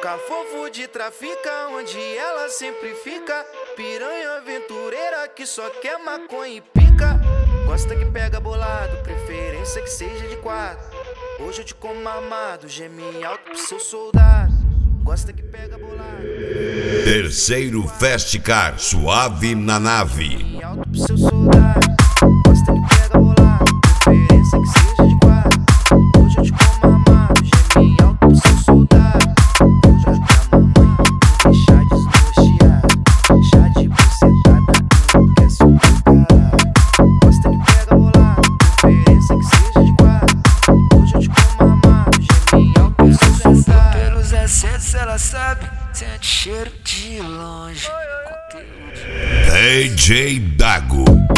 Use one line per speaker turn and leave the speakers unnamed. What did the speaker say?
Boca fofo de trafica, onde ela sempre fica. Piranha aventureira que só quer maconha e pica. Gosta que pega bolado, preferência que seja de quatro. Hoje eu te como armado, geme alto pro seu soldado. Gosta que pega bolado.
Terceiro Festcar, suave na nave.
Geme alto pro seu soldado. Gosta que pega bolado, preferência que seja de quatro. Hoje eu te como armado, geme alto pro seu soldado. Já que a mamãe me deixar desnorteado. Chá de bucetada, enlouquece o meu caralho. Gosta que pega bolado, preferência que seja de quatro. Hoje eu te como armado, geme alto pro seu soldado.
Pelos assentos ela sabe, sente cheiro de longe.
DJ Dago.